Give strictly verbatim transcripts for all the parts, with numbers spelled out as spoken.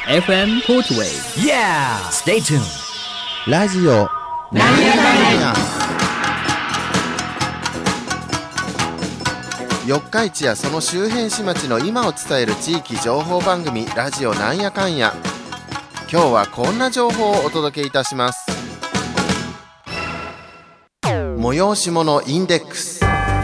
エフエム Portway Yeah! Stay tuned! ラジオなんやかんや四日市やその周辺市町の今を伝える地域情報番組ラジオなんやかんや。今日はこんな情報をお届けいたします。催し物インデックス。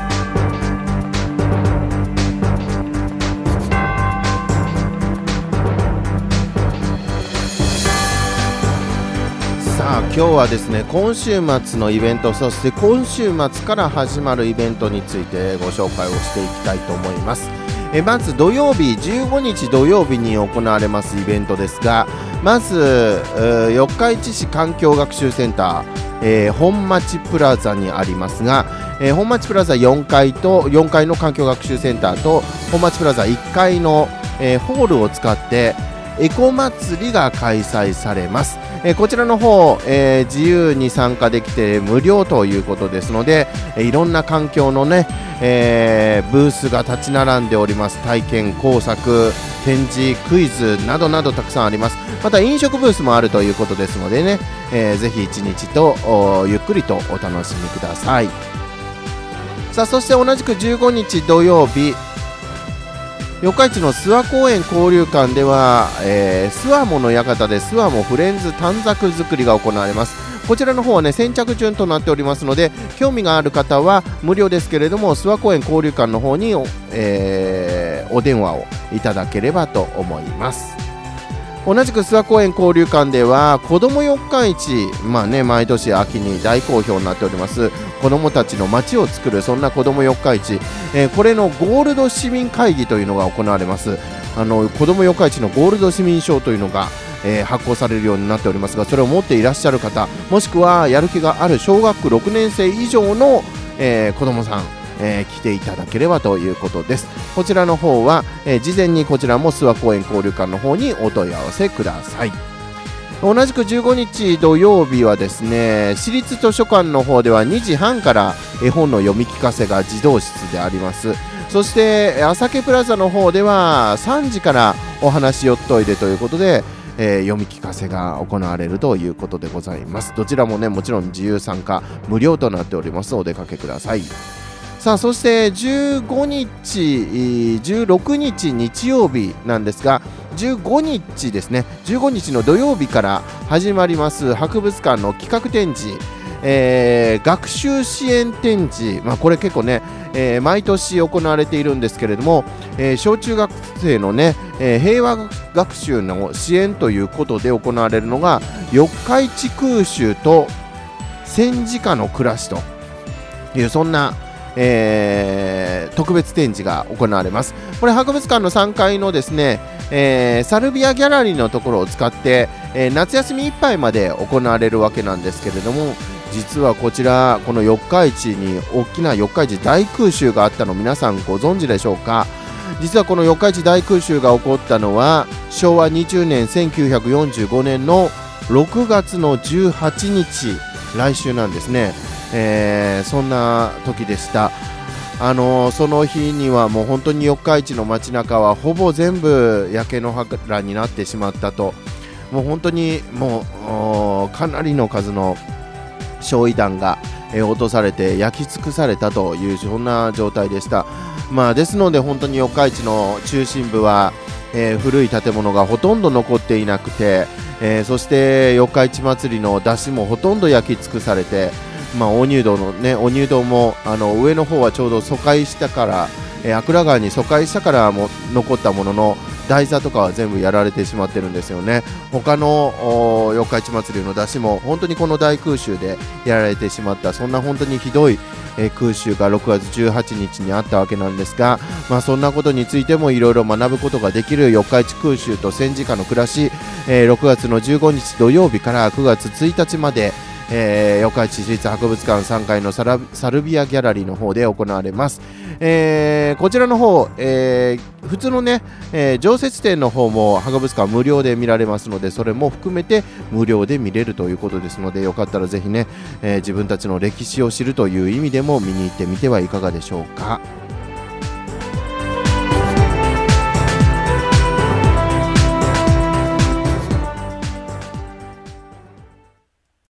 さあ今日はですね、今週末のイベント、そして今週末から始まるイベントについてご紹介をしていきたいと思います。えまず土曜日じゅうごにち土曜日に行われますイベントですが、まず四日市市環境学習センター、えー、本町プラザにありますが、えー、本町プラザよんかいとよんかいの環境学習センターと本町プラザいっかいの、えー、ホールを使ってエコ祭りが開催されます。えー、こちらの方、えー、自由に参加できて無料ということですので、えー、いろんな環境のね、えー、ブースが立ち並んでおります。体験、工作、展示、クイズなどなどたくさんあります。また飲食ブースもあるということですのでね、えー、ぜひ一日とゆっくりとお楽しみください。さあそして同じくじゅうごにち土曜日、四日市の諏訪公園交流館では、えー、諏訪もの館で諏訪もフレンズ短冊作りが行われます。こちらの方はね先着順となっておりますので、興味がある方は無料ですけれども諏訪公園交流館の方に お,、えー、お電話をいただければと思います。同じく諏訪公園交流館では子ども四日市、まあね、毎年秋に大好評になっております子どもたちの街を作る、そんな子ども四日市、えー、これのゴールド市民会議というのが行われます。あの子ども四日市のゴールド市民証というのが、えー、発行されるようになっておりますが、それを持っていらっしゃる方、もしくはやる気がある小学ろくねんせい以上の、えー、子どもさん、えー、来ていただければということです。こちらの方は、えー、事前にこちらも諏訪公園交流館の方にお問い合わせください。同じくじゅうごにち土曜日はですね、市立図書館の方ではにじはんから絵本の読み聞かせが自動室であります。そして朝毛プラザの方ではさんじからお話よっといでということで、えー、読み聞かせが行われるということでございます。どちらもねもちろん自由参加無料となっております。お出かけください。さあそしてじゅうごにちじゅうろくにち日曜日なんですが、じゅうごにちですね、じゅうごにちの土曜日から始まります博物館の企画展示、えー、学習支援展示、まあ、これ結構ね、えー、毎年行われているんですけれども、えー、小中学生のね、えー、平和学習の支援ということで行われるのが四日市空襲と戦時下の暮らしというそんなえー、特別展示が行われます。これ博物館のさんがいのですね、えー、サルビアギャラリーのところを使って、えー、夏休みいっぱいまで行われるわけなんですけれども、実はこちらこの四日市に大きな四日市大空襲があったの皆さんご存知でしょうか。実はこの四日市大空襲が起こったのはしょうわにじゅうねんせんきゅうひゃくよんじゅうごねんのろくがつのじゅうはちにち、来週なんですね。えー、そんな時でした。あのー、その日にはもう本当に四日市の街中はほぼ全部焼け野原になってしまったと、もう本当にもうかなりの数の焼夷弾が、えー、落とされて焼き尽くされたというそんな状態でした。まあ、ですので本当に四日市の中心部は、えー、古い建物がほとんど残っていなくて、えー、そして四日市祭りの出汁もほとんど焼き尽くされて、まあ、お入道のね、お入道もあの上の方はちょうど疎開したから、えー、阿倉川に疎開したからも残ったものの台座とかは全部やられてしまってるんですよね。他の四日市祭りの出汁も本当にこの大空襲でやられてしまった、そんな本当にひどい、えー、空襲がろくがつじゅうはちにちにあったわけなんですが、まあ、そんなことについてもいろいろ学ぶことができる四日市空襲と戦時下の暮らし、えー、ろくがつのじゅうごにち土曜日からくがつついたちまでえー、四日市市立博物館さんがいのサラサルビアギャラリーの方で行われます。えー、こちらの方、えー、普通のね、えー、常設展の方も博物館無料で見られますので、それも含めて無料で見れるということですので、よかったらぜひね、えー、自分たちの歴史を知るという意味でも見に行ってみてはいかがでしょうか。